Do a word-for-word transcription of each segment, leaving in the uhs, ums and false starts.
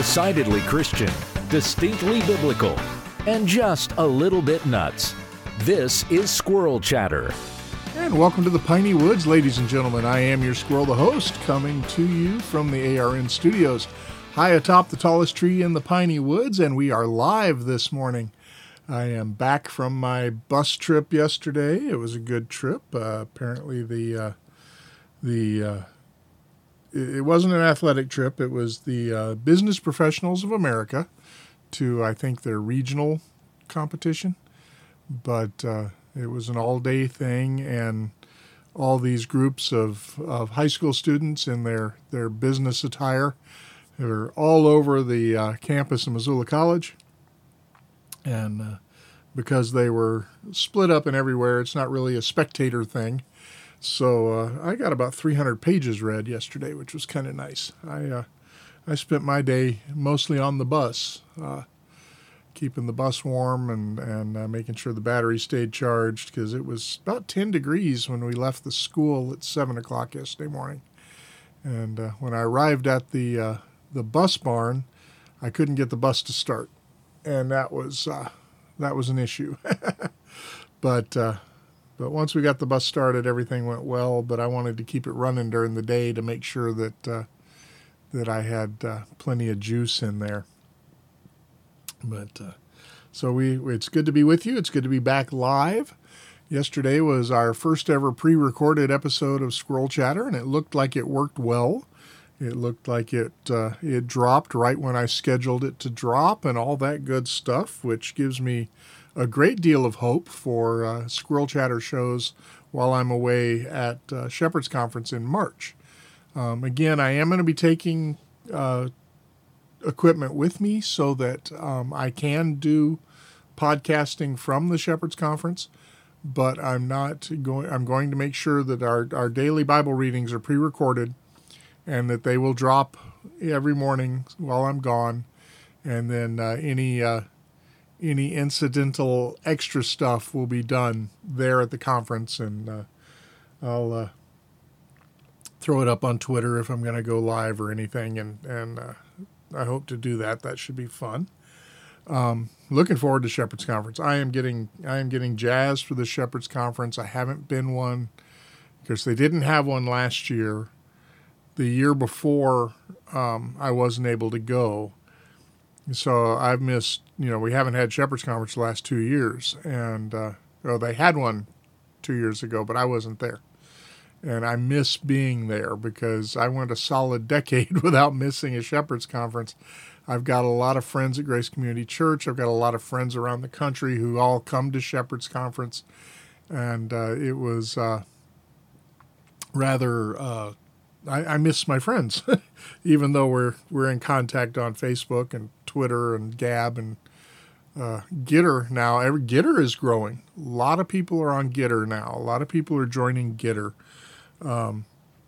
Decidedly Christian, distinctly biblical, and just a little bit nuts. This is Squirrel Chatter. And welcome to the Piney Woods, ladies and gentlemen. I am your squirrel, the host, coming to you from the A R N studios, high atop the tallest tree in the Piney Woods, and we are live this morning. I am back from my bus trip yesterday. It was a good trip. Uh, apparently, the uh, the uh, it, it wasn't an athletic trip. It was the uh, Business Professionals of America to, I think, their regional competition, but. Uh, It was an all-day thing, and all these groups of, of high school students in their, their business attire are all over the uh, campus of Missoula College. And uh, because they were split up and everywhere, it's not really a spectator thing. So uh, I got about three hundred pages read yesterday, which was kind of nice. I uh, I spent my day mostly on the bus, uh, keeping the bus warm and, and uh, making sure the battery stayed charged, because it was about ten degrees when we left the school at seven o'clock yesterday morning. And uh, when I arrived at the uh, the bus barn, I couldn't get the bus to start. And that was uh, that was an issue. but uh, but once we got the bus started, everything went well. But I wanted to keep it running during the day to make sure that, uh, that I had uh, plenty of juice in there. But uh, so we, it's good to be with you. It's good to be back live. Yesterday was our first ever pre-recorded episode of Squirrel Chatter, and it looked like it worked well. It looked like it uh, it dropped right when I scheduled it to drop, and all that good stuff, which gives me a great deal of hope for uh, Squirrel Chatter shows while I'm away at uh, Shepherd's Conference in March. Um, again, I am going to be taking Uh, equipment with me so that um, I can do podcasting from the Shepherd's Conference, but I'm not going. I'm going to make sure that our, our daily Bible readings are pre-recorded and that they will drop every morning while I'm gone, and then uh, any uh, any incidental extra stuff will be done there at the conference, and uh, I'll uh, throw it up on Twitter if I'm going to go live or anything, and and. Uh, I hope to do that. That should be fun. Um, looking forward to Shepherd's Conference. I am getting I am getting jazzed for the Shepherd's Conference. I haven't been one because they didn't have one last year. The year before, um, I wasn't able to go. So I've missed, you know, we haven't had Shepherd's Conference the last two years. And, uh, well, they had one two years ago, but I wasn't there. And I miss being there because I went a solid decade without missing a Shepherd's Conference. I've got a lot of friends at Grace Community Church. I've got a lot of friends around the country who all come to Shepherd's Conference. And uh, it was uh, rather, uh, I, I miss my friends, even though we're we're in contact on Facebook and Twitter and Gab and uh, Gitter now. Every Gitter is growing. A lot of people are on Gitter now. A lot of people are joining Gitter. Um,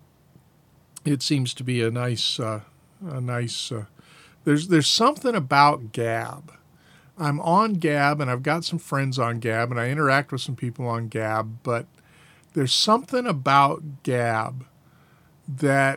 it seems to be a nice, uh, a nice, uh, there's, there's something about Gab. I'm on Gab and I've got some friends on Gab and I interact with some people on Gab, but there's something about Gab that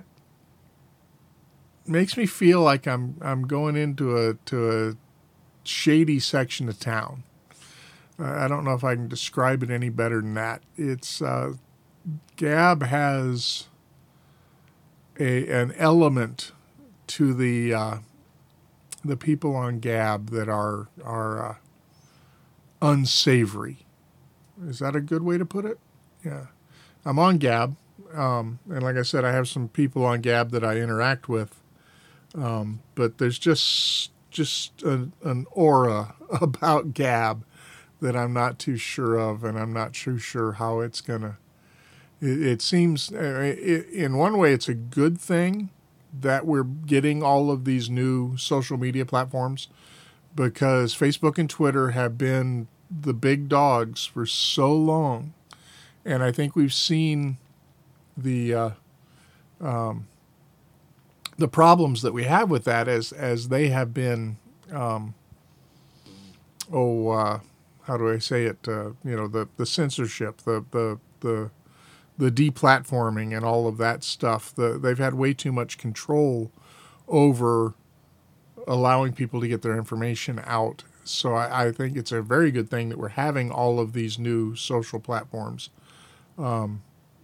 makes me feel like I'm, I'm going into a, to a shady section of town. Uh, I don't know if I can describe it any better than that. It's, uh, Gab has a an element to the uh, the people on Gab that are are uh, unsavory. Is that a good way to put it? Yeah, I'm on Gab, um, and like I said, I have some people on Gab that I interact with, um, but there's just just a, an aura about Gab that I'm not too sure of, and I'm not too sure how it's gonna. It, it seems, it, in one way, it's a good thing that we're getting all of these new social media platforms, because Facebook and Twitter have been the big dogs for so long, and I think we've seen the uh, um, the problems that we have with that as as they have been. Um, oh, uh, how do I say it? Uh, you know, the the censorship, the the the the deplatforming and all of that stuff. The, they've had way too much control over allowing people to get their information out. So I, I think it's a very good thing that we're having all of these new social platforms. Um,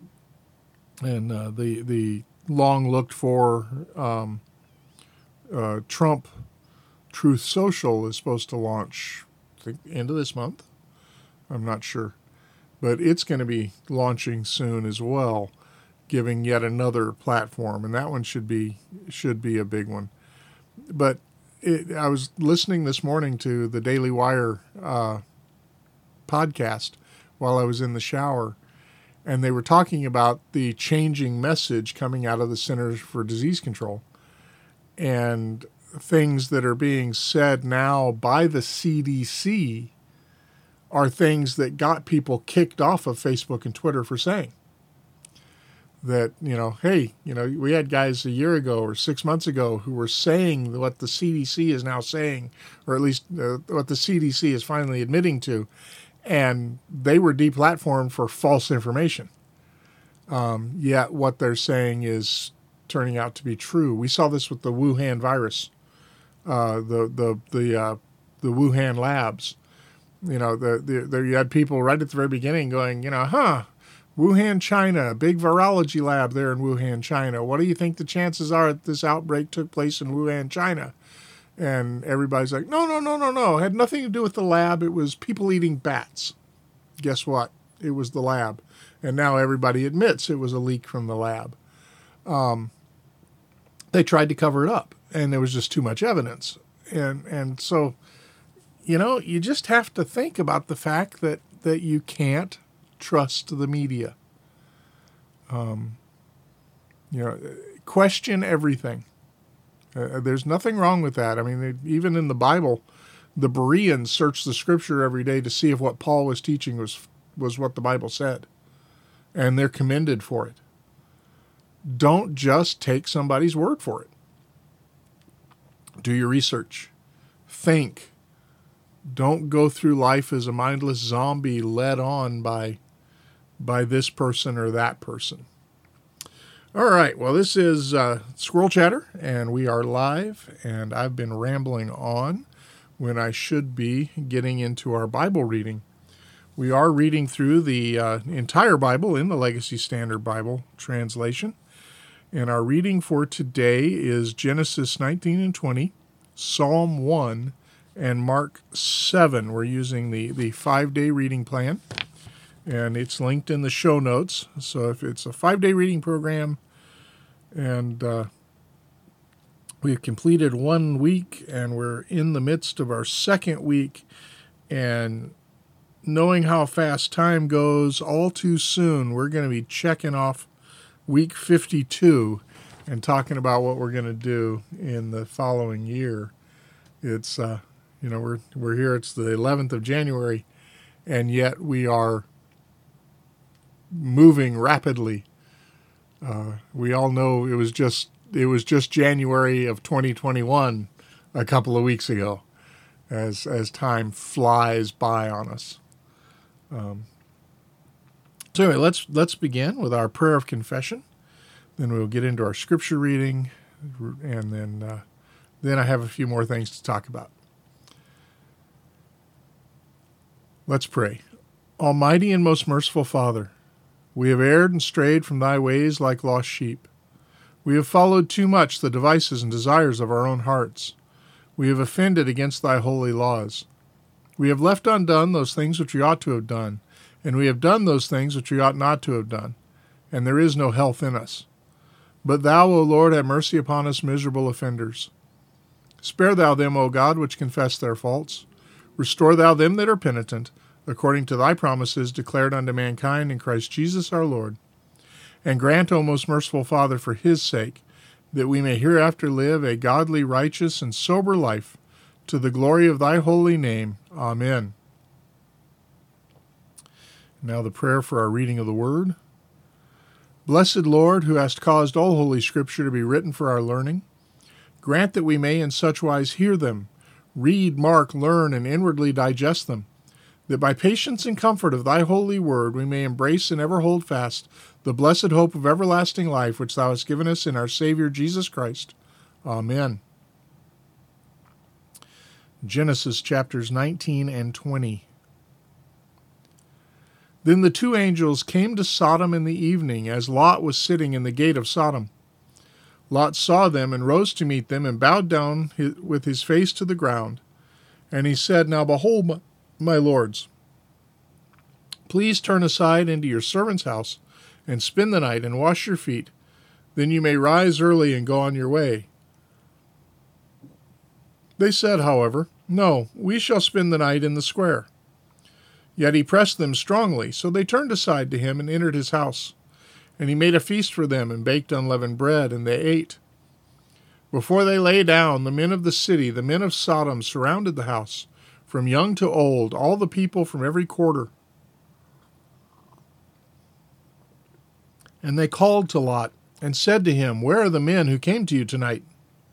and uh, the the long looked for um, uh, Trump Truth Social is supposed to launch, I think, end of this month. I'm not sure. But it's going to be launching soon as well, giving yet another platform, and that one should be should be a big one. But it, I was listening this morning to the Daily Wire uh, podcast while I was in the shower, and they were talking about the changing message coming out of the Centers for Disease Control and things that are being said now by the C D C are things that got people kicked off of Facebook and Twitter for saying. That, you know, hey, you know, we had guys a year ago or six months ago who were saying what the C D C is now saying, or at least uh, what the C D C is finally admitting to, and they were deplatformed for false information. Um, yet what they're saying is turning out to be true. We saw this with the Wuhan virus, uh, the the the uh, the Wuhan labs. You know, the, the the you had people right at the very beginning going, you know, huh. Wuhan, China, big virology lab there in Wuhan, China. What do you think the chances are that this outbreak took place in Wuhan, China? And everybody's like, no, no, no, no, no. It had nothing to do with the lab. It was people eating bats. Guess what? It was the lab. And now everybody admits it was a leak from the lab. Um, they tried to cover it up, and there was just too much evidence. And and so, you know, you just have to think about the fact that, that you can't trust the media. Um, you know, question everything. Uh, there's nothing wrong with that. I mean, even in the Bible, the Bereans searched the Scripture every day to see if what Paul was teaching was was what the Bible said, and they're commended for it. Don't just take somebody's word for it. Do your research. Think. Don't go through life as a mindless zombie led on by by this person or that person. All right, well, this is uh, Squirrel Chatter, and we are live, and I've been rambling on when I should be getting into our Bible reading. We are reading through the uh, entire Bible in the Legacy Standard Bible translation, and our reading for today is Genesis nineteen and twenty, Psalm one, and Mark seven. We're using the, the five-day reading plan. And it's linked in the show notes. So if it's a five-day reading program and uh, we've completed one week and we're in the midst of our second week, and knowing how fast time goes, all too soon we're going to be checking off week fifty-two and talking about what we're going to do in the following year. It's, uh, you know, we're we're here, it's the eleventh of January, and yet we are moving rapidly. Uh, we all know it was just it was just January of twenty twenty-one a couple of weeks ago, as as time flies by on us. Um, so anyway, let's let's begin with our prayer of confession. Then we'll get into our scripture reading, and then uh, then I have a few more things to talk about. Let's pray. Almighty and most merciful Father, we have erred and strayed from thy ways like lost sheep. We have followed too much the devices and desires of our own hearts. We have offended against thy holy laws. We have left undone those things which we ought to have done, and we have done those things which we ought not to have done, and there is no health in us. But thou, O Lord, have mercy upon us miserable offenders. Spare thou them, O God, which confess their faults. Restore thou them that are penitent, according to thy promises declared unto mankind in Christ Jesus our Lord. And grant, O most merciful Father, for his sake, that we may hereafter live a godly, righteous, and sober life, to the glory of thy holy name. Amen. Now the prayer for our reading of the Word. Blessed Lord, who hast caused all holy Scripture to be written for our learning, grant that we may in such wise hear them, read, mark, learn, and inwardly digest them, that by patience and comfort of thy holy word we may embrace and ever hold fast the blessed hope of everlasting life which thou hast given us in our Savior Jesus Christ. Amen. Genesis chapters nineteen and twenty. Then the two angels came to Sodom in the evening, as Lot was sitting in the gate of Sodom. Lot saw them and rose to meet them and bowed down his, with his face to the ground. And he said, Now behold, my, my lords, please turn aside into your servant's house and spend the night and wash your feet. Then you may rise early and go on your way. They said, however, No, we shall spend the night in the square. Yet he pressed them strongly, so they turned aside to him and entered his house. And he made a feast for them and baked unleavened bread, and they ate. Before they lay down, the men of the city, the men of Sodom, surrounded the house, from young to old, all the people from every quarter. And they called to Lot and said to him, Where are the men who came to you tonight?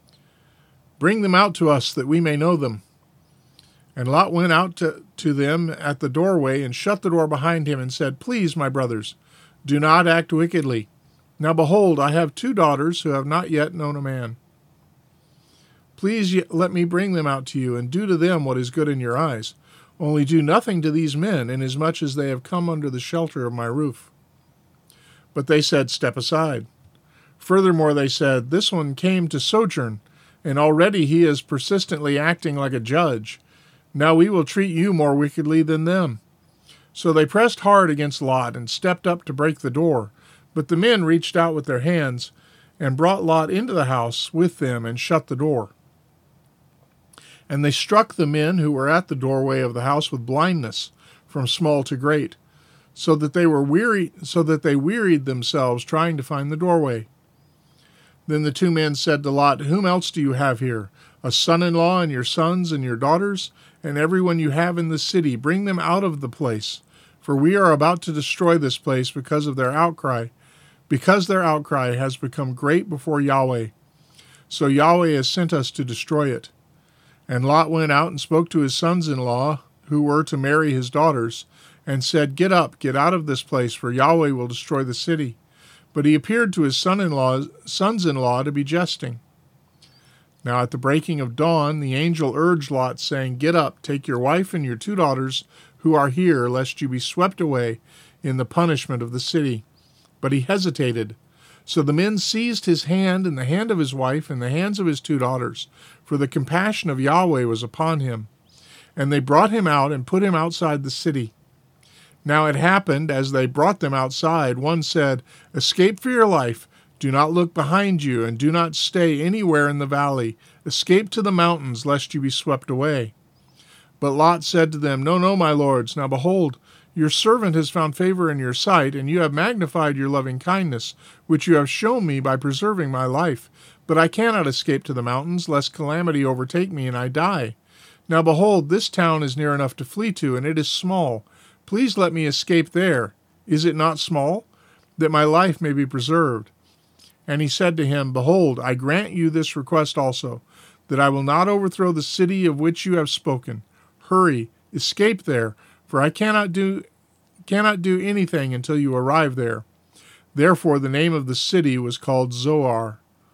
Bring them out to us that we may know them. And Lot went out to, to them at the doorway and shut the door behind him and said, Please, my brothers, do not act wickedly. Now behold, I have two daughters who have not yet known a man. Please let me bring them out to you, and do to them what is good in your eyes. Only do nothing to these men, inasmuch as they have come under the shelter of my roof. But they said, Step aside. Furthermore, they said, This one came to sojourn, and already he is persistently acting like a judge. Now we will treat you more wickedly than them. So they pressed hard against Lot and stepped up to break the door. But the men reached out with their hands and brought Lot into the house with them and shut the door. And they struck the men who were at the doorway of the house with blindness, from small to great, so that they were weary, so that they wearied themselves trying to find the doorway. Then the two men said to Lot, Whom else do you have here? A son-in-law and your sons and your daughters, and everyone you have in the city, bring them out of the place. For we are about to destroy this place because of their outcry, because their outcry has become great before Yahweh. So Yahweh has sent us to destroy it. And Lot went out and spoke to his sons-in-law, who were to marry his daughters, and said, Get up, get out of this place, for Yahweh will destroy the city. But he appeared to his son-in-law, sons-in-law to be jesting. Now at the breaking of dawn, the angel urged Lot, saying, Get up, take your wife and your two daughters who are here, lest you be swept away in the punishment of the city. But he hesitated. So the men seized his hand and the hand of his wife and the hands of his two daughters, for the compassion of Yahweh was upon him. And they brought him out and put him outside the city. Now it happened, as they brought them outside, one said, Escape for your life. Do not look behind you, and do not stay anywhere in the valley. Escape to the mountains, lest you be swept away. But Lot said to them, No, no, my lords. Now behold, your servant has found favor in your sight, and you have magnified your loving kindness, which you have shown me by preserving my life. But I cannot escape to the mountains, lest calamity overtake me and I die. Now behold, this town is near enough to flee to, and it is small. Please let me escape there. Is it not small? That my life may be preserved. And he said to him, Behold, I grant you this request also, that I will not overthrow the city of which you have spoken. Hurry, escape there, for I cannot do cannot do anything until you arrive there. Therefore the name of the city was called Zoar.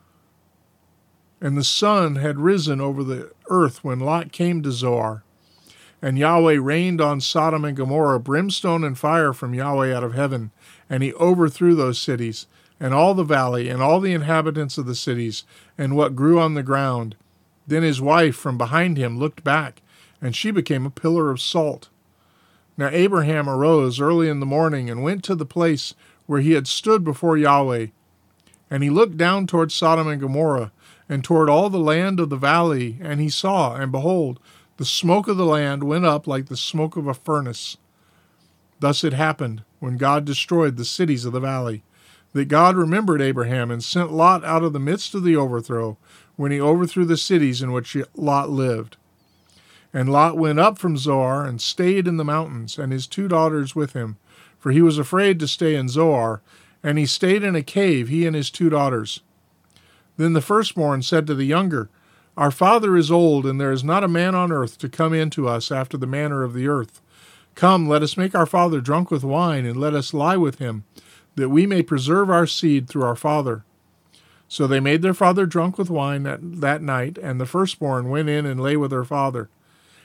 And the sun had risen over the earth when Lot came to Zoar. And Yahweh rained on Sodom and Gomorrah brimstone and fire from Yahweh out of heaven, and he overthrew those cities, and all the valley, and all the inhabitants of the cities, and what grew on the ground. Then his wife from behind him looked back, and she became a pillar of salt. Now Abraham arose early in the morning, and went to the place where he had stood before Yahweh. And he looked down toward Sodom and Gomorrah, and toward all the land of the valley, and he saw, and behold, the smoke of the land went up like the smoke of a furnace. Thus it happened, when God destroyed the cities of the valley, that God remembered Abraham and sent Lot out of the midst of the overthrow, when he overthrew the cities in which Lot lived. And Lot went up from Zoar and stayed in the mountains, and his two daughters with him, for he was afraid to stay in Zoar, and he stayed in a cave, he and his two daughters. Then the firstborn said to the younger, Our father is old, and there is not a man on earth to come in to us after the manner of the earth. Come, let us make our father drunk with wine, and let us lie with him, that we may preserve our seed through our father. So they made their father drunk with wine that, that night, and the firstborn went in and lay with her father.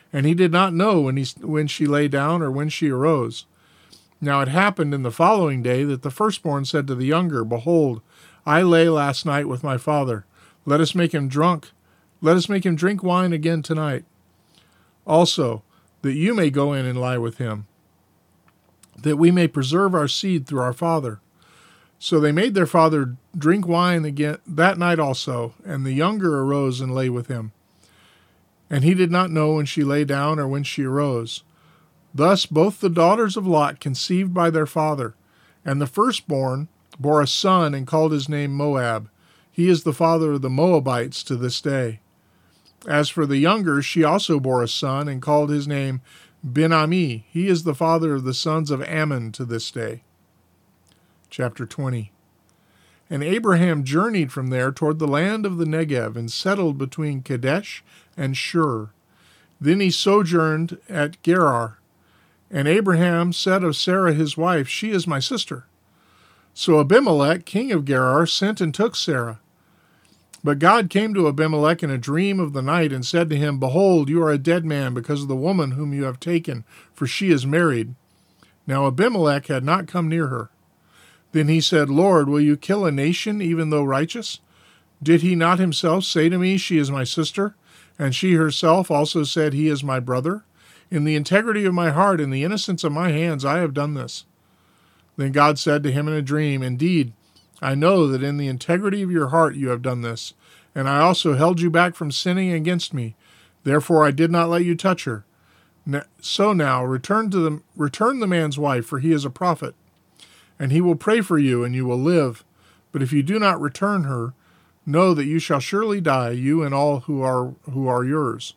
And he did not know when, he, when she lay down or when she arose. Now it happened in the following day that the firstborn said to the younger, Behold, I lay last night with my father. Let us make him drunk. Let us make him drink wine again tonight. Also, that you may go in and lie with him, that we may preserve our seed through our father. So they made their father drink wine again that night also, and the younger arose and lay with him. And he did not know when she lay down or when she arose. Thus both the daughters of Lot conceived by their father, and the firstborn bore a son and called his name Moab. He is the father of the Moabites to this day. As for the younger, she also bore a son and called his name Ben-Ami. He is the father of the sons of Ammon to this day. Chapter twenty. And Abraham journeyed from there toward the land of the Negev and settled between Kadesh and Shur. Then he sojourned at Gerar. And Abraham said of Sarah his wife, She is my sister. So Abimelech, king of Gerar, sent and took Sarah. But God came to Abimelech in a dream of the night and said to him, Behold, you are a dead man because of the woman whom you have taken, for she is married. Now Abimelech had not come near her. Then he said, Lord, will you kill a nation even though righteous? Did he not himself say to me, She is my sister? And she herself also said, He is my brother? In the integrity of my heart and the innocence of my hands I have done this. Then God said to him in a dream, Indeed, I know that in the integrity of your heart you have done this, and I also held you back from sinning against me. Therefore I did not let you touch her. So now return to the return the man's wife, for he is a prophet, and he will pray for you, and you will live. But if you do not return her, know that you shall surely die, you and all who are who are yours.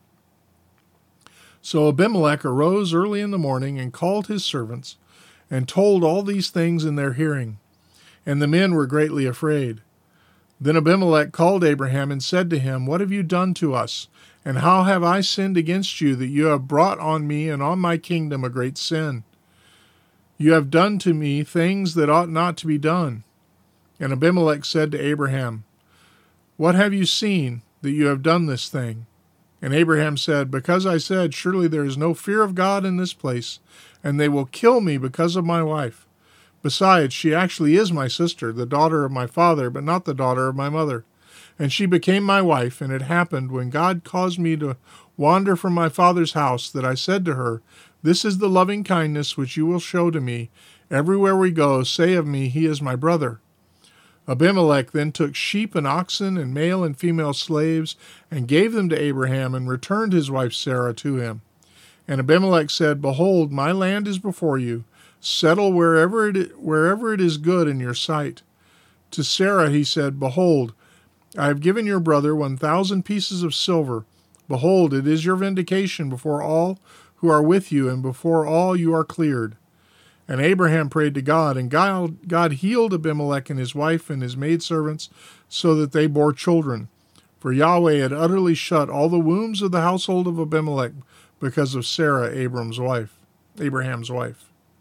So Abimelech arose early in the morning and called his servants, and told all these things in their hearing. And the men were greatly afraid. Then Abimelech called Abraham and said to him, What have you done to us? And how have I sinned against you, that you have brought on me and on my kingdom a great sin? You have done to me things that ought not to be done. And Abimelech said to Abraham, What have you seen, that you have done this thing? And Abraham said, Because I said, Surely there is no fear of God in this place, and they will kill me because of my wife. Besides, she actually is my sister, the daughter of my father, but not the daughter of my mother. And she became my wife, and it happened, when God caused me to wander from my father's house, that I said to her, This is the loving kindness which you will show to me. Everywhere we go, say of me, He is my brother. Abimelech then took sheep and oxen and male and female slaves, and gave them to Abraham, and returned his wife Sarah to him. And Abimelech said, Behold, my land is before you. Settle wherever it, wherever it is good in your sight. To Sarah he said, Behold, I have given your brother one thousand pieces of silver. Behold, it is your vindication before all who are with you, and before all you are cleared. And Abraham prayed to God, and God, God healed Abimelech and his wife and his maidservants, so that they bore children. For Yahweh had utterly shut all the wombs of the household of Abimelech because of Sarah, Abram's wife, Abraham's wife.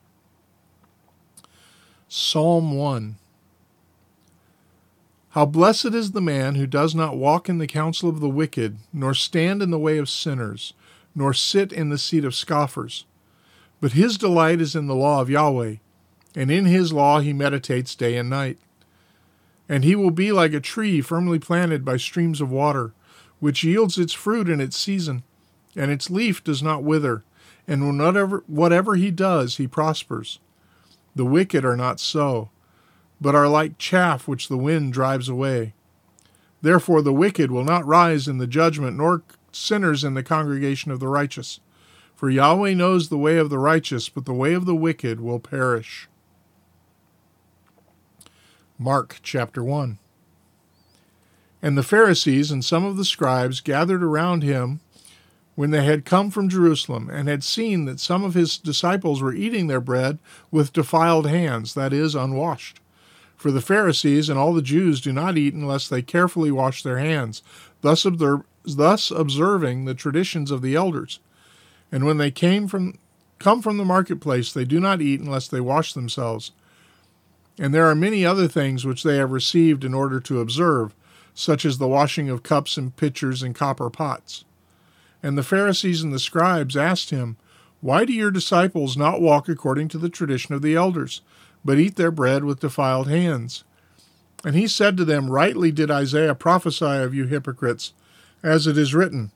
Psalm one. How blessed is the man who does not walk in the counsel of the wicked, nor stand in the way of sinners, nor sit in the seat of scoffers. But his delight is in the law of Yahweh, and in his law he meditates day and night. And he will be like a tree firmly planted by streams of water, which yields its fruit in its season, and its leaf does not wither, and whatever, whatever he does, he prospers. The wicked are not so, but are like chaff which the wind drives away. Therefore the wicked will not rise in the judgment, nor sinners in the congregation of the righteous. For Yahweh knows the way of the righteous, but the way of the wicked will perish. Mark chapter one. And the Pharisees and some of the scribes gathered around him when they had come from Jerusalem, and had seen that some of his disciples were eating their bread with defiled hands, that is, unwashed. For the Pharisees and all the Jews do not eat unless they carefully wash their hands, thus, observe, thus observing the traditions of the elders. And when they came from, come from the marketplace, they do not eat unless they wash themselves. And there are many other things which they have received in order to observe, such as the washing of cups and pitchers and copper pots. And the Pharisees and the scribes asked him, "Why do your disciples not walk according to the tradition of the elders, but eat their bread with defiled hands?" And he said to them, "Rightly did Isaiah prophesy of you hypocrites, as it is written,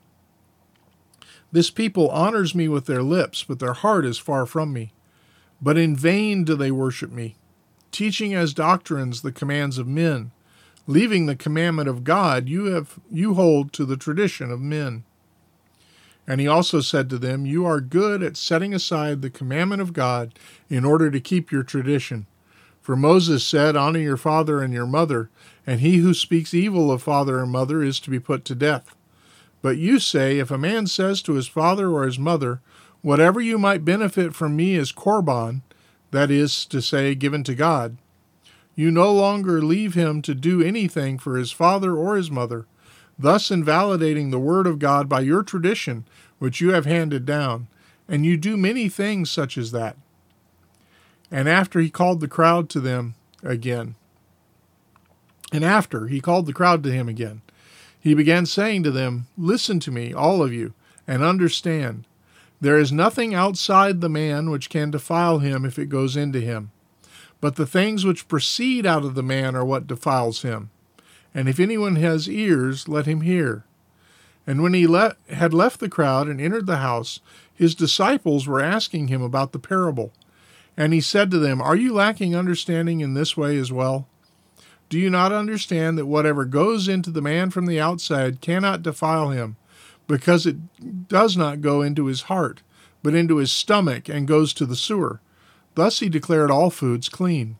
'This people honors me with their lips, but their heart is far from me. But in vain do they worship me, teaching as doctrines the commands of men. Leaving the commandment of God, you have you hold to the tradition of men.' And he also said to them, 'You are good at setting aside the commandment of God in order to keep your tradition. For Moses said, Honor your father and your mother, and he who speaks evil of father and mother is to be put to death. But you say, if a man says to his father or his mother, Whatever you might benefit from me is korban, that is to say, given to God, you no longer leave him to do anything for his father or his mother, thus invalidating the word of God by your tradition, which you have handed down, and you do many things such as that.' And after he called the crowd to them again, and after he called the crowd to him again, he began saying to them, 'Listen to me, all of you, and understand. There is nothing outside the man which can defile him if it goes into him. But the things which proceed out of the man are what defiles him. And if anyone has ears, let him hear.' And when he le- had left the crowd and entered the house, his disciples were asking him about the parable. And he said to them, 'Are you lacking understanding in this way as well? Do you not understand that whatever goes into the man from the outside cannot defile him, because it does not go into his heart, but into his stomach and goes to the sewer? Thus he declared all foods clean.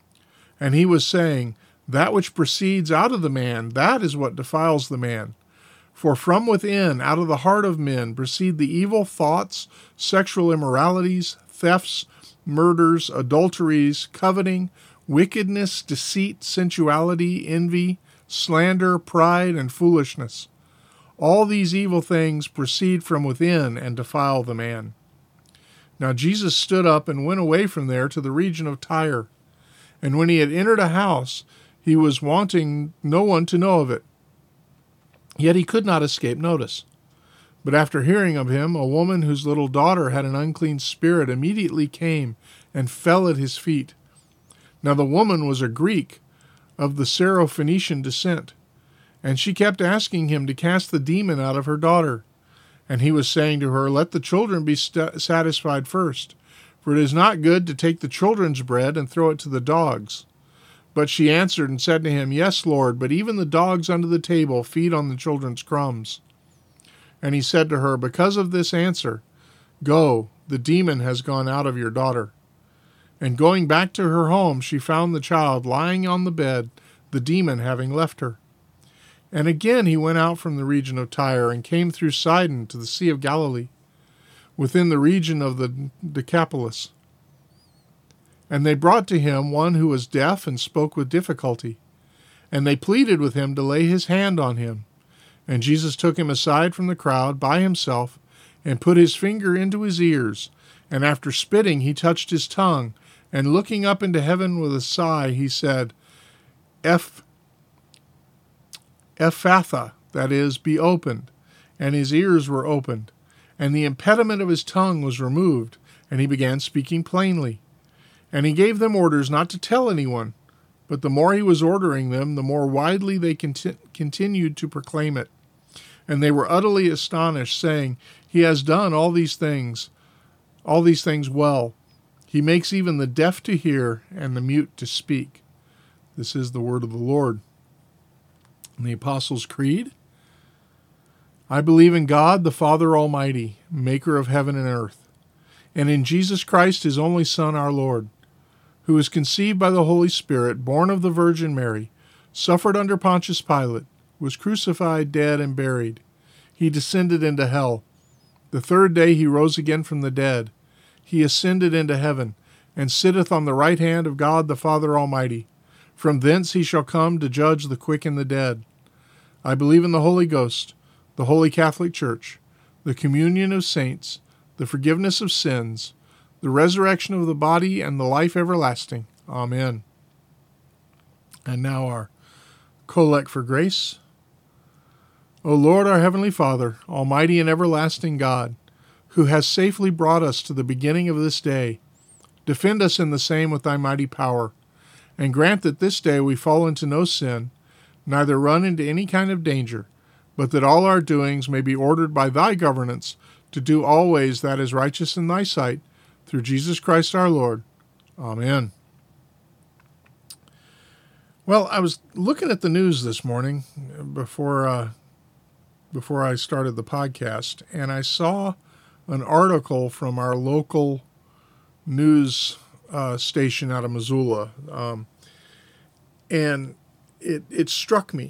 And he was saying, That which proceeds out of the man, that is what defiles the man. For from within, out of the heart of men, proceed the evil thoughts, sexual immoralities, thefts, murders, adulteries, coveting, wickedness, deceit, sensuality, envy, slander, pride, and foolishness. All these evil things proceed from within and defile the man.' Now Jesus stood up and went away from there to the region of Tyre. And when he had entered a house, he was wanting no one to know of it. Yet he could not escape notice. But after hearing of him, a woman whose little daughter had an unclean spirit immediately came and fell at his feet. Now the woman was a Greek of the Syrophoenician descent, and she kept asking him to cast the demon out of her daughter. And he was saying to her, 'Let the children be st- satisfied first, for it is not good to take the children's bread and throw it to the dogs.' But she answered and said to him, 'Yes, Lord, but even the dogs under the table feed on the children's crumbs.' And he said to her, 'Because of this answer, go, the demon has gone out of your daughter.' And going back to her home, she found the child lying on the bed, the demon having left her. And again he went out from the region of Tyre and came through Sidon to the Sea of Galilee, within the region of the Decapolis. And they brought to him one who was deaf and spoke with difficulty. And they pleaded with him to lay his hand on him. And Jesus took him aside from the crowd by himself and put his finger into his ears. And after spitting, he touched his tongue. And looking up into heaven with a sigh, he said, Eph, Ephphatha, that is, be opened. And his ears were opened. And the impediment of his tongue was removed. And he began speaking plainly. And he gave them orders not to tell anyone. But the more he was ordering them, the more widely they conti- continued to proclaim it. And they were utterly astonished, saying, He has done all these things, all these things well. He makes even the deaf to hear and the mute to speak. This is the word of the Lord. In the Apostles' Creed, I believe in God, the Father Almighty, maker of heaven and earth, and in Jesus Christ, his only Son, our Lord, who was conceived by the Holy Spirit, born of the Virgin Mary, suffered under Pontius Pilate, was crucified, dead, and buried. He descended into hell. The third day he rose again from the dead. He ascended into heaven, and sitteth on the right hand of God the Father Almighty. From thence he shall come to judge the quick and the dead. I believe in the Holy Ghost, the Holy Catholic Church, the communion of saints, the forgiveness of sins, the resurrection of the body, and the life everlasting. Amen. And now our Collect for Grace. O Lord, our heavenly Father, almighty and everlasting God, who has safely brought us to the beginning of this day, defend us in the same with thy mighty power, and grant that this day we fall into no sin, neither run into any kind of danger, but that all our doings may be ordered by thy governance to do always that is righteous in thy sight, through Jesus Christ our Lord. Amen. Well, I was looking at the news this morning before uh, before I started the podcast, and I saw an article from our local news uh, station out of Missoula, um, and it it struck me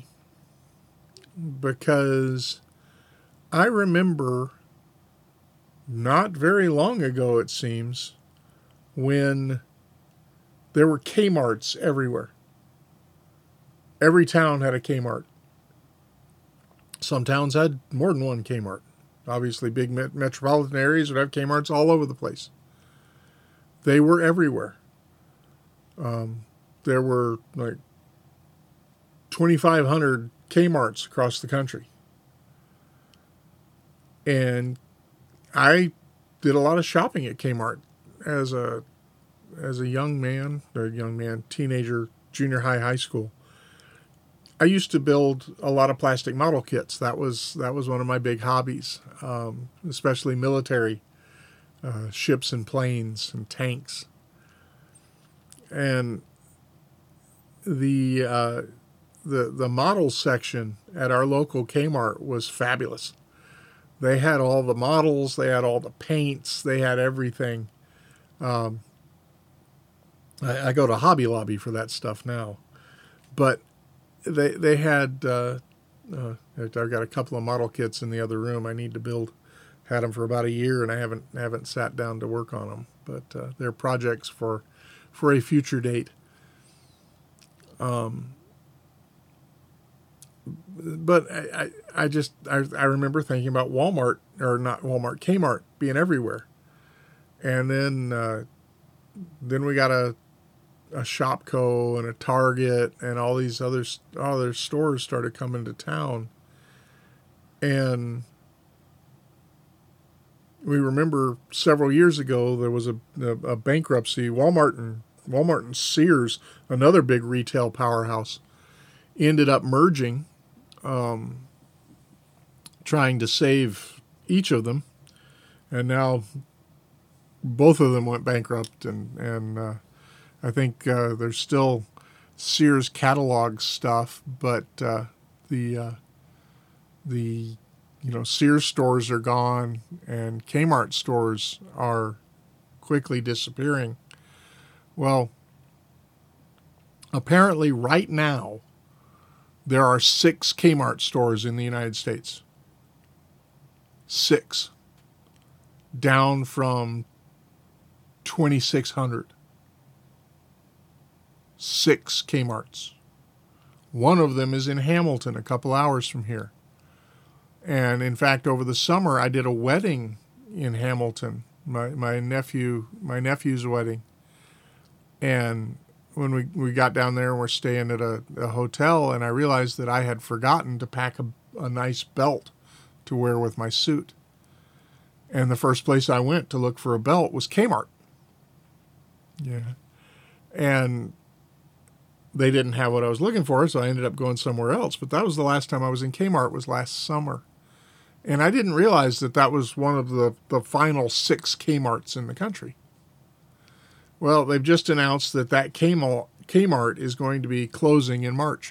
because I remember not very long ago, it seems, when there were Kmarts everywhere. Every town had a Kmart. Some towns had more than one Kmart. Obviously, big met- metropolitan areas would have Kmarts all over the place. They were everywhere. Um, there were like twenty-five hundred Kmarts across the country. And I did a lot of shopping at Kmart as a as a young man, or young man, teenager, junior high, high school. I used to build a lot of plastic model kits. That was that was one of my big hobbies, um, especially military uh, ships and planes and tanks. And the uh, the the model section at our local Kmart was fabulous. They had all the models, they had all the paints, they had everything. Um, I, I go to Hobby Lobby for that stuff now, but They they had, uh, uh, I've got a couple of model kits in the other room I need to build. Had them for about a year, and I haven't haven't sat down to work on them. But uh, they're projects for for a future date. Um, but I, I, I just I, I remember thinking about Walmart, or not Walmart, Kmart being everywhere, and then uh, then we got a. a Shopko and a Target and all these other other stores started coming to town. And we remember several years ago there was a, a, a bankruptcy. Walmart and Walmart and Sears, another big retail powerhouse, ended up merging, um, trying to save each of them, and now both of them went bankrupt, and and uh, I think uh, there's still Sears catalog stuff, but uh, the uh, the you know Sears stores are gone, and Kmart stores are quickly disappearing. Well, apparently right now there are six Kmart stores in the United States. Six, down from twenty-six hundred. Six Kmarts. One of them is in Hamilton, a couple hours from here. And in fact, over the summer, I did a wedding in Hamilton, my my nephew, my nephew's wedding. And when we, we got down there and we're staying at a, a hotel, and I realized that I had forgotten to pack a, a nice belt to wear with my suit. And the first place I went to look for a belt was Kmart. Yeah. And they didn't have what I was looking for, so I ended up going somewhere else. But that was the last time I was in Kmart, was last summer. And I didn't realize that that was one of the, the final six Kmarts in the country. Well, they've just announced that that Kmart, Kmart is going to be closing in March.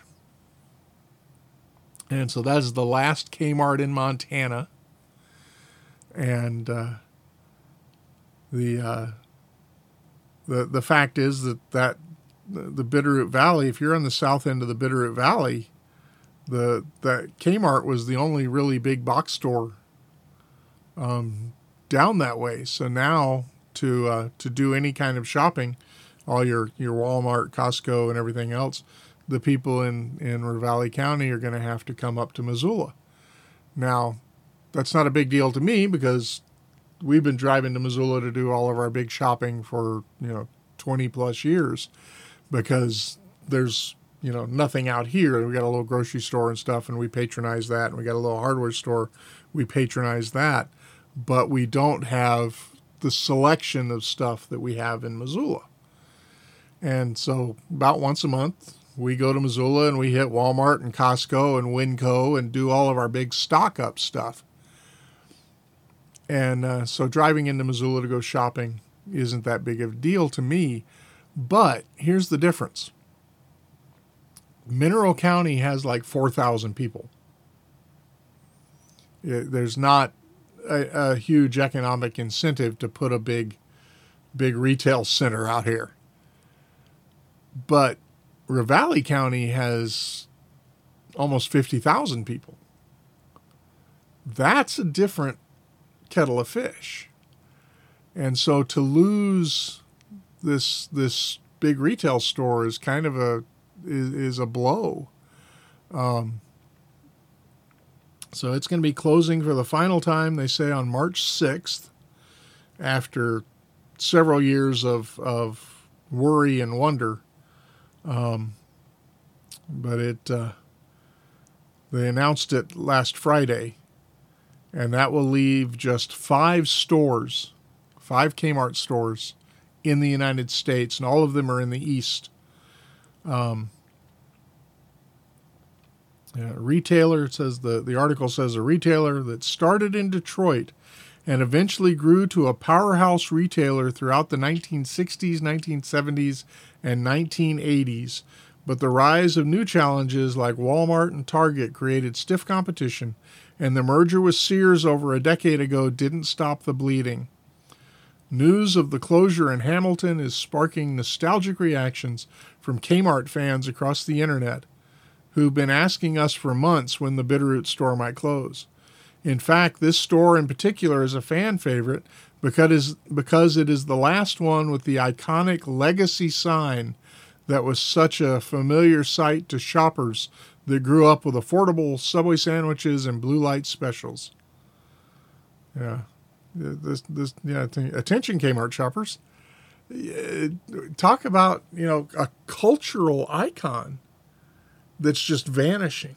And so that is the last Kmart in Montana. And uh, the, uh, the the fact is that, that the Bitterroot Valley, if you're on the south end of the Bitterroot Valley, the that Kmart was the only really big box store um, down that way. So now to uh, to do any kind of shopping, all your, your Walmart, Costco, and everything else, the people in, in Ravalli County are going to have to come up to Missoula. Now, that's not a big deal to me because we've been driving to Missoula to do all of our big shopping for, you know, twenty plus years, because there's, you know, nothing out here. We got a little grocery store and stuff, and we patronize that. And we got a little hardware store. We patronize that. But we don't have the selection of stuff that we have in Missoula. And so about once a month, we go to Missoula and we hit Walmart and Costco and Winco and do all of our big stock up stuff. And uh, so driving into Missoula to go shopping isn't that big of a deal to me. But here's the difference. Mineral County has like four thousand people. It, there's not a, a huge economic incentive to put a big, big retail center out here. But Ravalli County has almost fifty thousand people. That's a different kettle of fish. And so to lose this this big retail store is kind of a is, is a blow. Um, so it's going to be closing for the final time, they say, on March sixth, after several years of of worry and wonder. Um, but it uh, they announced it last Friday, and that will leave just five stores, five Kmart stores in the United States, and all of them are in the East. Um, yeah, a retailer, it says the, the article says a retailer that started in Detroit and eventually grew to a powerhouse retailer throughout the nineteen sixties, nineteen seventies, and nineteen eighties. But the rise of new challenges like Walmart and Target created stiff competition, and the merger with Sears over a decade ago didn't stop the bleeding. News of the closure in Hamilton is sparking nostalgic reactions from Kmart fans across the internet, who've been asking us for months when the Bitterroot store might close. In fact, this store in particular is a fan favorite because because it is the last one with the iconic legacy sign that was such a familiar sight to shoppers that grew up with affordable Subway sandwiches and blue light specials. Yeah, this this yeah. Attention, Kmart shoppers. Talk about, you know, a cultural icon that's just vanishing.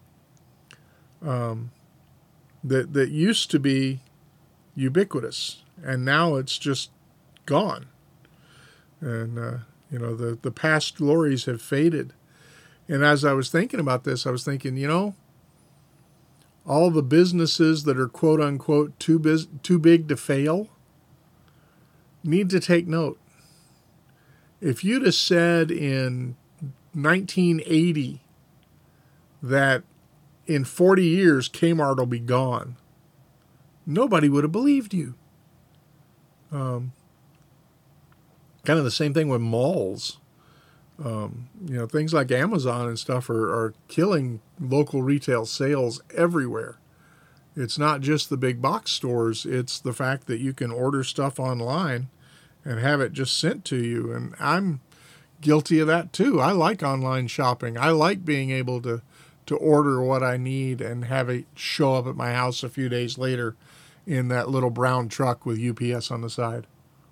Um. That that used to be ubiquitous, and now it's just gone. And, uh, you know, the, the past glories have faded. And as I was thinking about this, I was thinking, you know, all the businesses that are quote-unquote too, biz- too big to fail need to take note. If you'd have said in nineteen eighty that in forty years, Kmart will be gone, nobody would have believed you. Um, kind of the same thing with malls. Um, you know, things like Amazon and stuff are, are killing local retail sales everywhere. It's not just the big box stores. It's the fact that you can order stuff online and have it just sent to you. And I'm guilty of that too. I like online shopping. I like being able to to order what I need and have it show up at my house a few days later in that little brown truck with U P S on the side.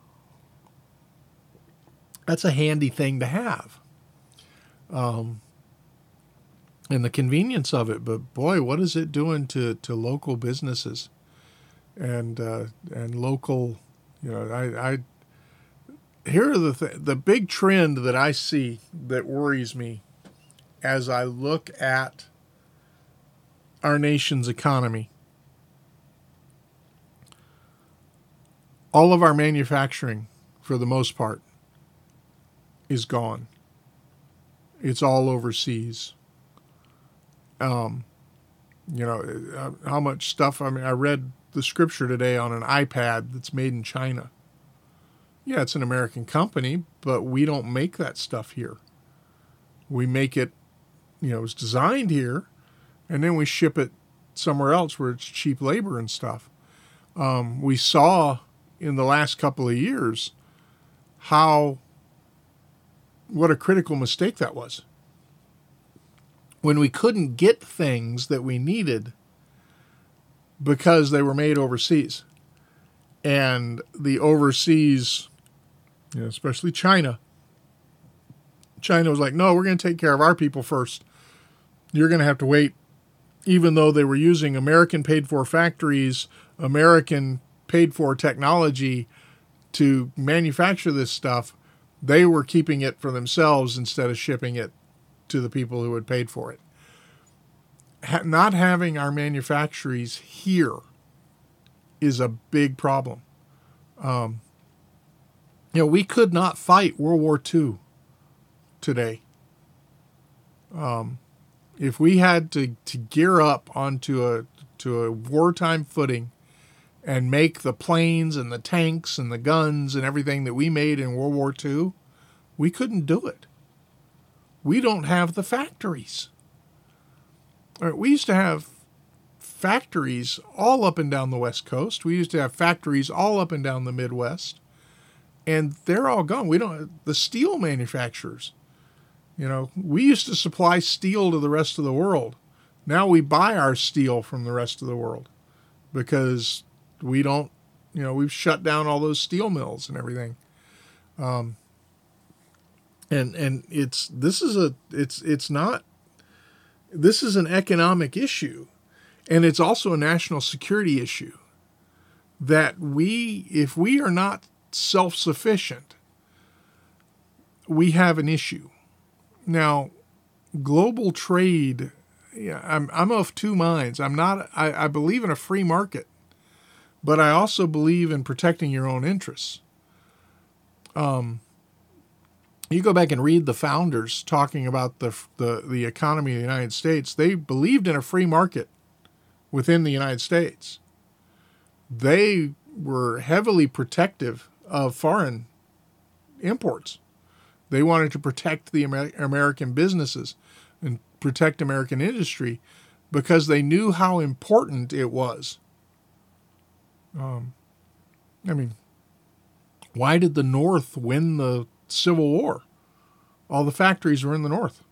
That's a handy thing to have. Um, and the convenience of it, but boy, what is it doing to, to local businesses and, uh, and local, you know, I, I, here are the, th- the big trend that I see that worries me as I look at our nation's economy. All of our manufacturing, for the most part, is gone. It's all overseas. Um, you know, how much stuff, I mean, I read the scripture today on an iPad that's made in China. Yeah, it's an American company, but we don't make that stuff here. We make it, you know, it's designed here, and then we ship it somewhere else where it's cheap labor and stuff. Um, we saw in the last couple of years how, what a critical mistake that was. When we couldn't get things that we needed because they were made overseas. And the overseas, you know, especially China, China was like, no, we're going to take care of our people first. You're going to have to wait. Even though they were using American paid for factories, American paid for technology to manufacture this stuff, they were keeping it for themselves instead of shipping it to the people who had paid for it. Ha- not having our manufactories here is a big problem. Um, you know, we could not fight World War Two today. Um, if we had to, to gear up onto a to a wartime footing and make the planes and the tanks and the guns and everything that we made in World War Two, we couldn't do it. We don't have the factories. All right, we used to have factories all up and down the West Coast. We used to have factories all up and down the Midwest. And they're all gone. We don't, the steel manufacturers, you know, we used to supply steel to the rest of the world. Now we buy our steel from the rest of the world because we don't, you know, we've shut down all those steel mills and everything. Um, and, and it's, this is a, it's, it's not, this is an economic issue, and it's also a national security issue that we, if we are not self-sufficient, we have an issue. Now, global trade, yeah, I'm I'm of two minds. I'm not. I, I believe in a free market, but I also believe in protecting your own interests. Um, you go back and read the founders talking about the the the economy of the United States. They believed in a free market within the United States. They were heavily protective of foreign imports. They wanted to protect the Amer- American businesses and protect American industry because they knew how important it was. Um, I mean, why did the North win the Civil War? All the factories were in the North.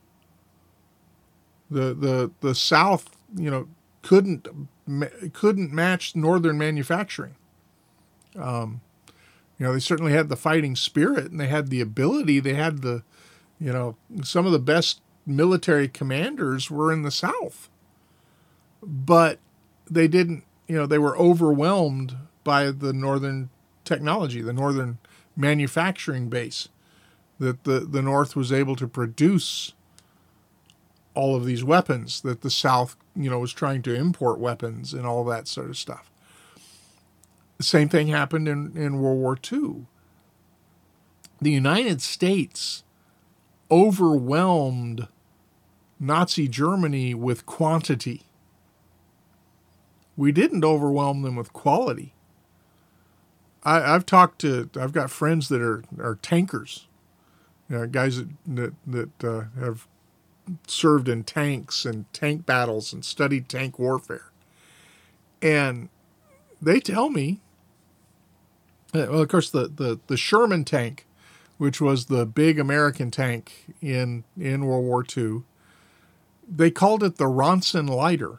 The the the South, you know, couldn't couldn't match Northern manufacturing. Um, you know, they certainly had the fighting spirit, and they had the ability. They had the, you know, some of the best military commanders were in the South, but they didn't. You know, they were overwhelmed by the Northern technology, the Northern manufacturing base, that the the North was able to produce all of these weapons that the South, you know, was trying to import weapons and all that sort of stuff. The same thing happened in, in World War Two. The United States overwhelmed Nazi Germany with quantity. We didn't overwhelm them with quality. I, I've talked to, I've got friends that are, are tankers, you know, guys that, that, that uh, have served in tanks and tank battles and studied tank warfare. And they tell me, well, of course, the, the, the Sherman tank, which was the big American tank in, in World War Two, they called it the Ronson Lighter.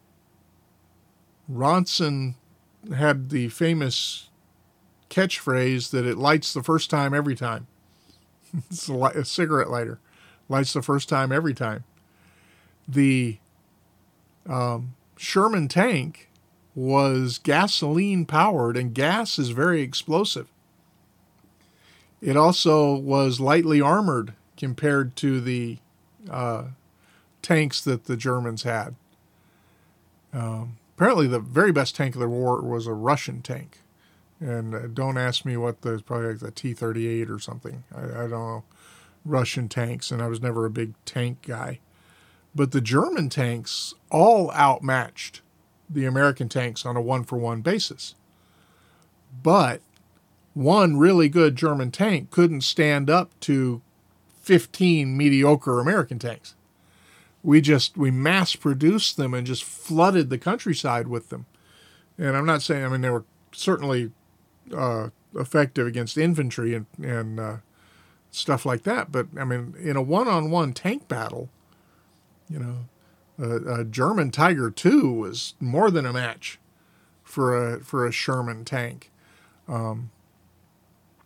Ronson had the famous catchphrase that it lights the first time every time. It's a, li- a cigarette lighter. Lights the first time every time. The um, Sherman tank was gasoline powered, and gas is very explosive. It also was lightly armored compared to the uh, tanks that the Germans had. Um, apparently the very best tank of the war was a Russian tank. And uh, don't ask me what the, probably like the T thirty-eight or something. I, I don't know. Russian tanks, and I was never a big tank guy. But the German tanks all outmatched the American tanks on a one-for-one basis. But one really good German tank couldn't stand up to fifteen mediocre American tanks. We just, we mass-produced them and just flooded the countryside with them. And I'm not saying, I mean, they were certainly uh, effective against infantry and, and uh, stuff like that. But, I mean, in a one-on-one tank battle, you know, a, a German Tiger two was more than a match for a for a Sherman tank. Um,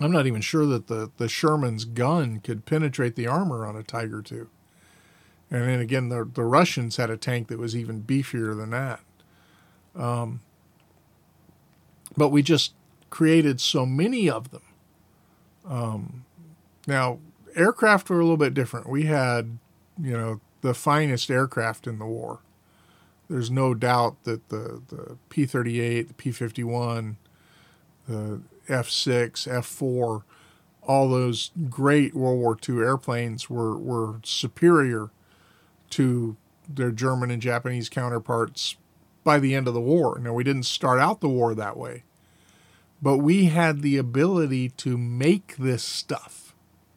I'm not even sure that the, the Sherman's gun could penetrate the armor on a Tiger two. And then again, the, the Russians had a tank that was even beefier than that. Um, but we just created so many of them. Um, now, aircraft were a little bit different. We had, you know, the finest aircraft in the war. There's no doubt that the, the P thirty-eight, the P fifty-one, the F six, F four, all those great World War Two airplanes were, were superior to their German and Japanese counterparts by the end of the war. Now, we didn't start out the war that way, but we had the ability to make this stuff.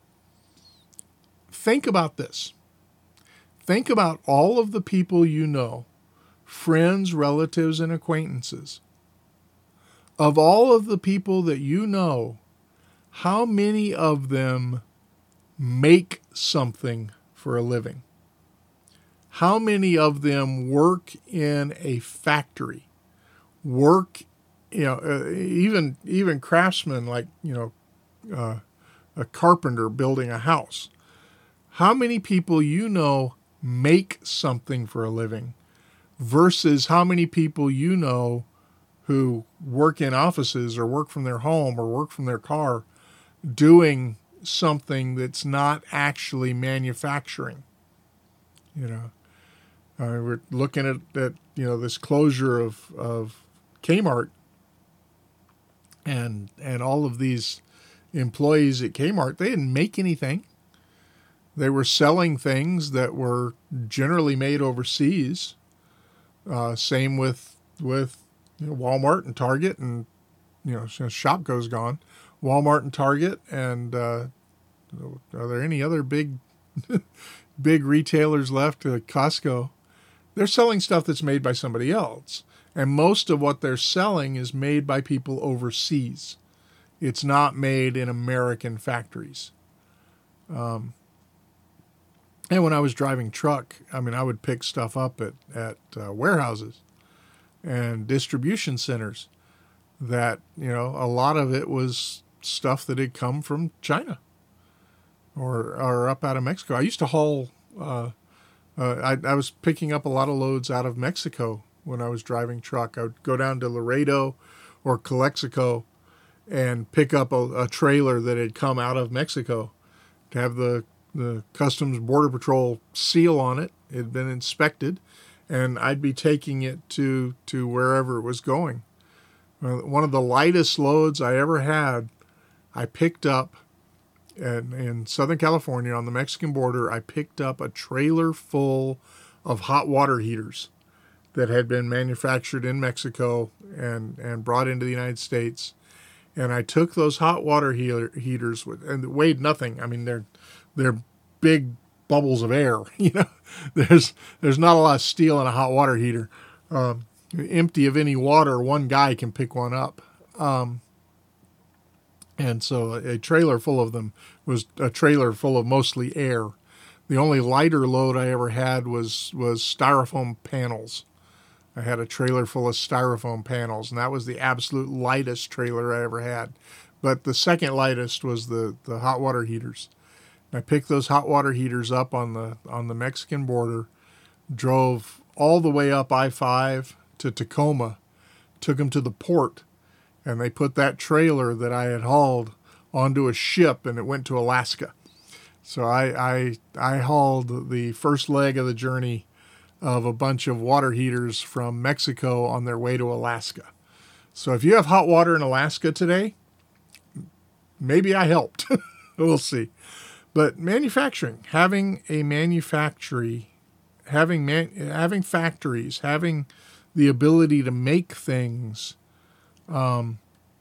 Think about this. Think about all of the people you know, friends, relatives, and acquaintances. Of all of the people that you know, how many of them make something for a living? How many of them work in a factory? Work, you know, uh, even even craftsmen like, you know, uh, a carpenter building a house. How many people you know make something for a living versus how many people you know who work in offices or work from their home or work from their car doing something that's not actually manufacturing? You know, uh, we're looking at, at, you know, this closure of, of Kmart and, and all of these employees at Kmart. They didn't make anything. They were selling things that were generally made overseas. Uh, same with, with, you know, Walmart and Target, and, you know, Shopko's gone. Walmart and Target, and uh, are there any other big big retailers left? Uh, Costco. They're selling stuff that's made by somebody else, and most of what they're selling is made by people overseas. It's not made in American factories. Um, and when I was driving truck, I mean, I would pick stuff up at at uh, warehouses and distribution centers that, you know, a lot of it was stuff that had come from China or or up out of Mexico. I used to haul, uh, uh, I, I was picking up a lot of loads out of Mexico when I was driving truck. I would go down to Laredo or Calexico and pick up a, a trailer that had come out of Mexico to have the, the Customs Border Patrol seal on it. It had been inspected, and I'd be taking it to, to wherever it was going. Uh, one of the lightest loads I ever had, I picked up in, in Southern California on the Mexican border. I picked up a trailer full of hot water heaters that had been manufactured in Mexico and, and brought into the United States. And I took those hot water heater, heaters with, and it weighed nothing. I mean, they're they're big bubbles of air. You know, there's there's not a lot of steel in a hot water heater. Um, empty of any water, one guy can pick one up. Um, and so a trailer full of them was a trailer full of mostly air. The only lighter load I ever had was was styrofoam panels. I had a trailer full of styrofoam panels, and that was the absolute lightest trailer I ever had. But the second lightest was the, the hot water heaters. I picked those hot water heaters up on the on the Mexican border, drove all the way up I five to Tacoma, took them to the port, and they put that trailer that I had hauled onto a ship, and it went to Alaska. So I I, I hauled the first leg of the journey of a bunch of water heaters from Mexico on their way to Alaska. So if you have hot water in Alaska today, maybe I helped. We'll see. But manufacturing, having a manufactory, having man, having factories, having the ability to make things, um,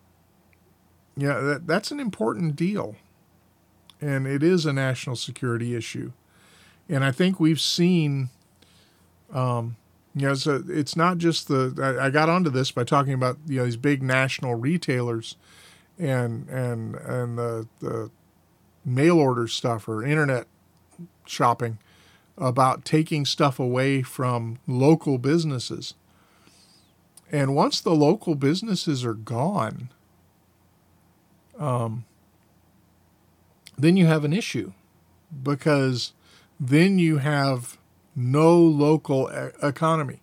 yeah, that, that's an important deal. And it is a national security issue. And I think we've seen, um, you know, so it's not just the, I, I got onto this by talking about, you know, these big national retailers and, and, and the, the mail order stuff or internet shopping about taking stuff away from local businesses. And once the local businesses are gone, um, then you have an issue, because then you have no local e- economy.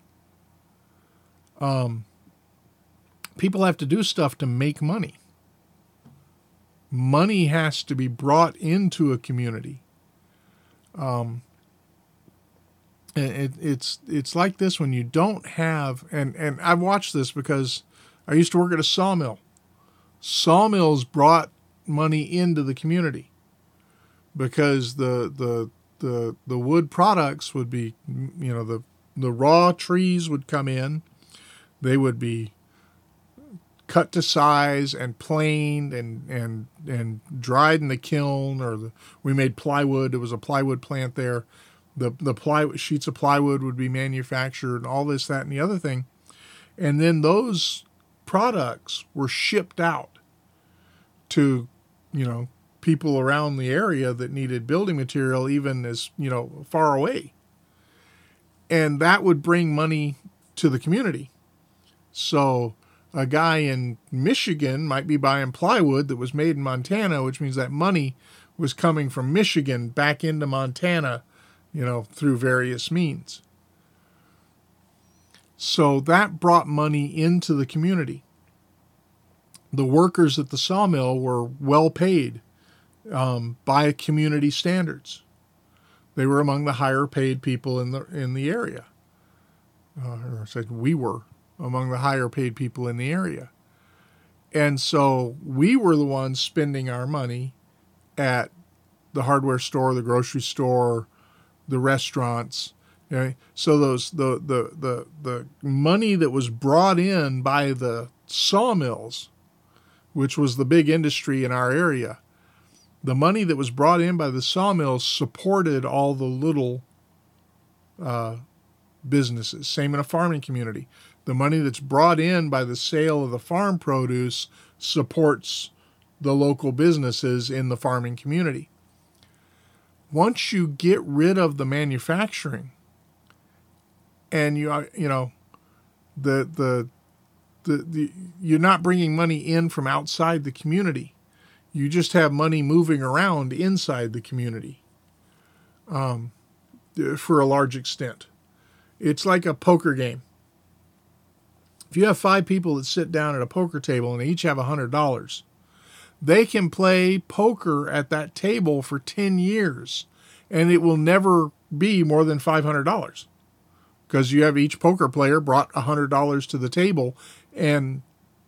Um, people have to do stuff to make money. Money has to be brought into a community. Um, it, it's it's like this when you don't have, and, and I've watched this because I used to work at a sawmill. Sawmills brought money into the community because the the the the wood products would be, you know, the the raw trees would come in. They would be cut to size and planed and and and dried in the kiln, or the, we made plywood. There was a plywood plant there. The the ply sheets of plywood would be manufactured, and all this, that, and the other thing. And then those products were shipped out to, you know, people around the area that needed building material, even as, you know, far away. And that would bring money to the community. So a guy in Michigan might be buying plywood that was made in Montana, which means that money was coming from Michigan back into Montana, you know, through various means. So that brought money into the community. The workers at the sawmill were well paid um, by community standards. They were among the higher paid people in the in the area. Uh, or I said we were among the higher paid people in the area. And so we were the ones spending our money at the hardware store, the grocery store, the restaurants. Okay? So those the, the the the money that was brought in by the sawmills, which was the big industry in our area, the money that was brought in by the sawmills supported all the little uh, businesses. Same in a farming community. The money that's brought in by the sale of the farm produce supports the local businesses in the farming community. Once you get rid of the manufacturing, and you you know the the the, the you're not bringing money in from outside the community, you just have money moving around inside the community. Um, for a large extent, it's like a poker game. If you have five people that sit down at a poker table and they each have a hundred dollars, they can play poker at that table for ten years, and it will never be more than five hundred dollars, because you have each poker player brought a hundred dollars to the table. And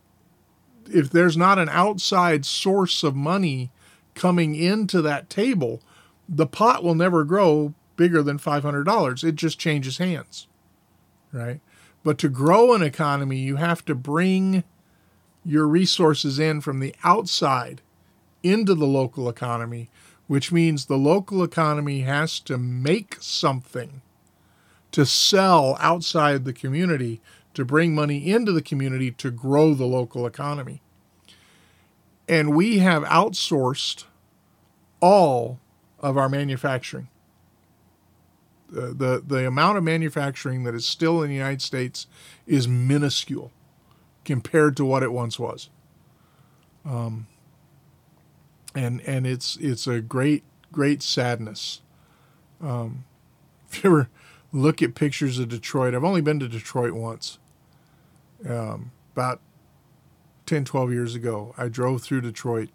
if there's not an outside source of money coming into that table, the pot will never grow bigger than five hundred dollars. It just changes hands, right? But to grow an economy, you have to bring your resources in from the outside into the local economy, which means the local economy has to make something to sell outside the community to bring money into the community to grow the local economy. And we have outsourced all of our manufacturing. The, the the amount of manufacturing that is still in the United States is minuscule compared to what it once was. Um, and and it's it's a great, great sadness. Um, if you ever look at pictures of Detroit, I've only been to Detroit once. Um, about ten, twelve years ago, I drove through Detroit,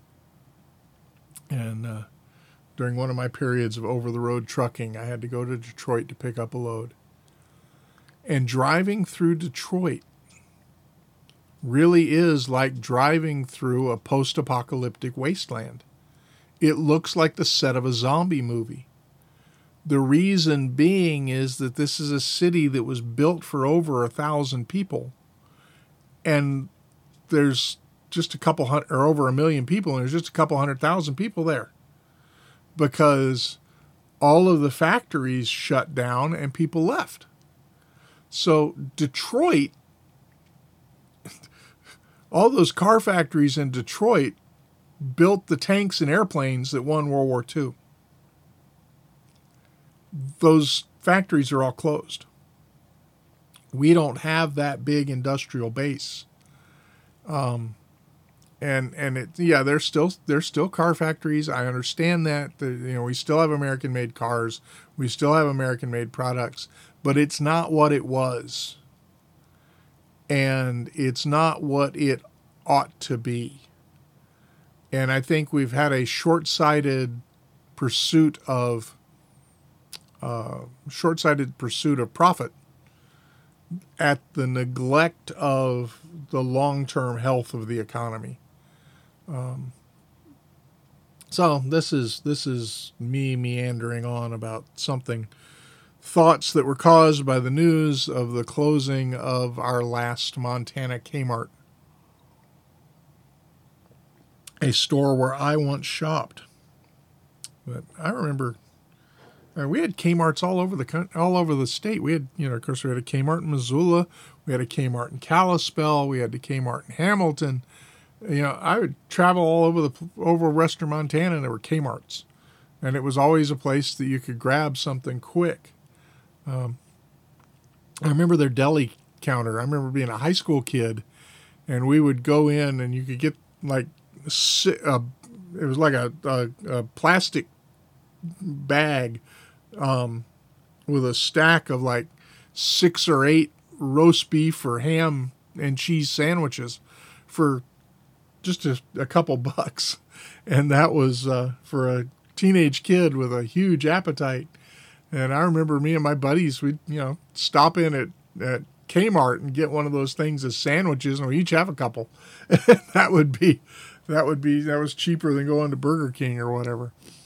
and uh, during one of my periods of over-the-road trucking, I had to go to Detroit to pick up a load. And driving through Detroit really is like driving through a post-apocalyptic wasteland. It looks like the set of a zombie movie. The reason being is that this is a city that was built for over a thousand people, and there's just a couple hundred, or over a million people, and there's just a couple hundred thousand people there, because all of the factories shut down and people left. So Detroit, all those car factories in Detroit built the tanks and airplanes that won World War Two. Those factories are all closed. We don't have that big industrial base. Um, and and it yeah, there's still there's still car factories. I understand that. The, you know, we still have American made cars. We still have American made products, but it's not what it was. And it's not what it ought to be. And I think we've had a short-sighted pursuit of uh, short-sighted pursuit of profit at the neglect of the long-term health of the economy. Um, so this is this is me meandering on about something, thoughts that were caused by the news of the closing of our last Montana Kmart, a store where I once shopped. But I remember uh, we had Kmarts all over the all over the state. We had, you know, of course, we had a Kmart in Missoula, we had a Kmart in Kalispell, we had a Kmart in Hamilton. You know, I would travel all over the over western Montana, and there were Kmarts, and it was always a place that you could grab something quick. Um, I remember their deli counter. I remember being a high school kid, and we would go in, and you could get like a, it was like a, a, a plastic bag um, with a stack of like six or eight roast beef or ham and cheese sandwiches for just a, a couple bucks. And that was uh, for a teenage kid with a huge appetite. And I remember me and my buddies, we'd, you know, stop in at, at Kmart and get one of those things as sandwiches, and we each have a couple. that would be, that would be, that was cheaper than going to Burger King or whatever.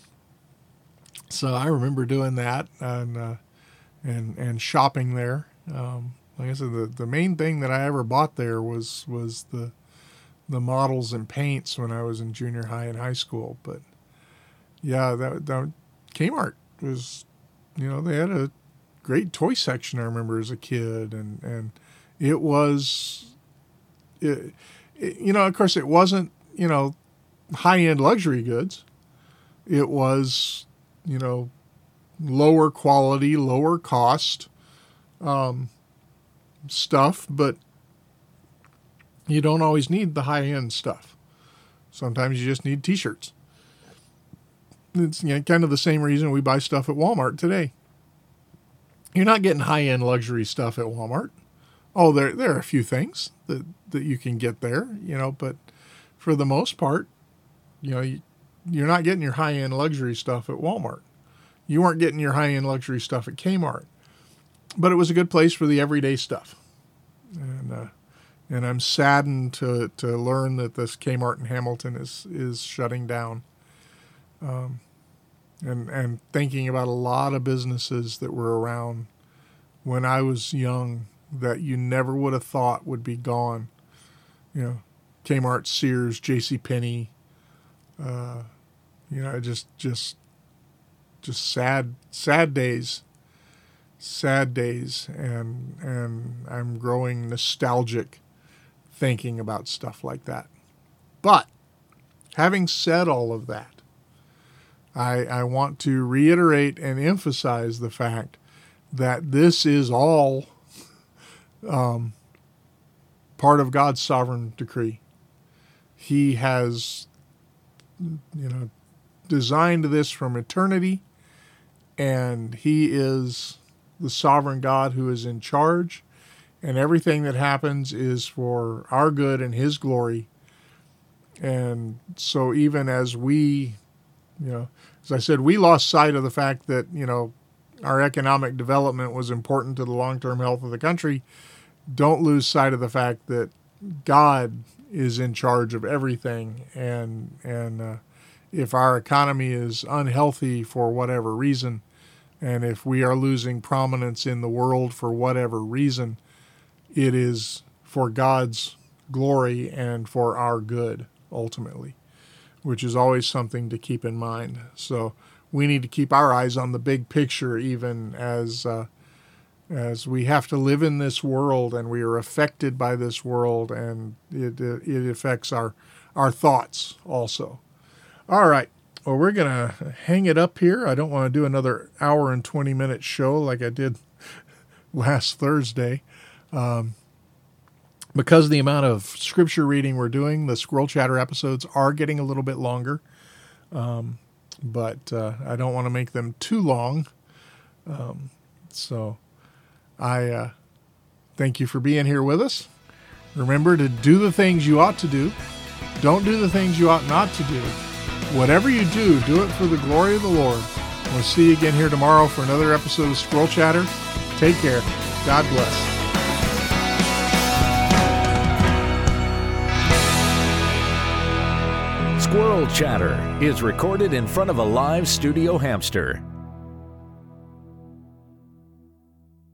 So I remember doing that and, uh, and, and shopping there. Um, like I said, the, the main thing that I ever bought there was, was the, the models and paints when I was in junior high and high school. But yeah, that, that Kmart was, you know, they had a great toy section, I remember, as a kid. And, and it was, it, it, you know, of course it wasn't, you know, high-end luxury goods. It was, you know, lower quality, lower cost um, stuff, but you don't always need the high-end stuff. Sometimes you just need T-shirts. It's, you know, kind of the same reason we buy stuff at Walmart today. You're not getting high-end luxury stuff at Walmart. Oh, there there are a few things that, that you can get there, you know, but for the most part, you know, you, you're not getting your high-end luxury stuff at Walmart. You weren't getting your high-end luxury stuff at Kmart. But it was a good place for the everyday stuff. And uh, and I'm saddened to, to learn that this Kmart in Hamilton is, is shutting down. Um, and, and thinking about a lot of businesses that were around when I was young that you never would have thought would be gone. You know, Kmart, Sears, JCPenney, uh, you know, just, just, just sad, sad days, sad days. And, and I'm growing nostalgic thinking about stuff like that. But having said all of that, I, I want to reiterate and emphasize the fact that this is all um, part of God's sovereign decree. He has, you know, designed this from eternity, and he is the sovereign God who is in charge, and everything that happens is for our good and his glory. And so even as we, you know, as I said, we lost sight of the fact that, you know, our economic development was important to the long-term health of the country. Don't lose sight of the fact that God is in charge of everything. And, and uh, if our economy is unhealthy for whatever reason, and if we are losing prominence in the world for whatever reason, it is for God's glory and for our good, ultimately, which is always something to keep in mind. So we need to keep our eyes on the big picture, even as uh, as we have to live in this world and we are affected by this world, and it it affects our our thoughts also. All right. Well, we're going to hang it up here. I don't want to do another hour and twenty minute show like I did last Thursday. Um, because of the amount of scripture reading we're doing, the Squirrel Chatter episodes are getting a little bit longer. Um, but uh, I don't want to make them too long. Um, so I uh, thank you for being here with us. Remember to do the things you ought to do. Don't do the things you ought not to do. Whatever you do, do it for the glory of the Lord. We'll see you again here tomorrow for another episode of Squirrel Chatter. Take care. God bless. Squirrel Chatter is recorded in front of a live studio hamster.